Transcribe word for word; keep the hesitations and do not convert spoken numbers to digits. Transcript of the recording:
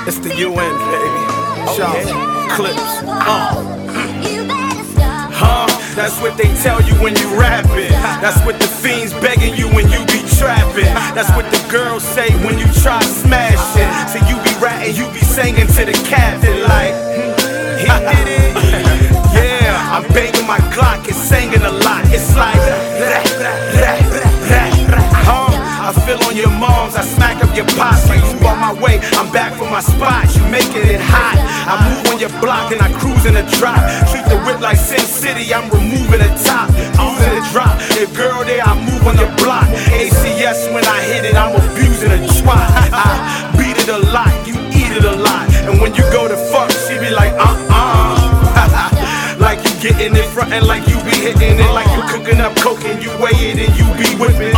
It's the U N, baby. Shout Okay. clips. Uh. Huh? That's what they tell you when you rapping. That's what the fiends begging you when you be trapping. That's what the girls say when you try smashing. So you be ratting, you be singing to the captain like, he did it. Yeah, I'm banging my Glock, it's singing a lot. It's like, huh? I feel on your moms, I smack up your pops. Like you on my way, I'm back from my spot. You making it hot. I move on your block and I cruise in a drop. Treat the whip like Sin City, I'm removing the top. Using the drop. If girl there, I move on your block. A C S when I hit it, I'm abusing a twat. I beat it a lot, you eat it a lot. And when you go to fuck, she be like, uh-uh. Like you getting it frontin' like you be hitting it. Like you cooking up coke and you weigh it and you be whipping.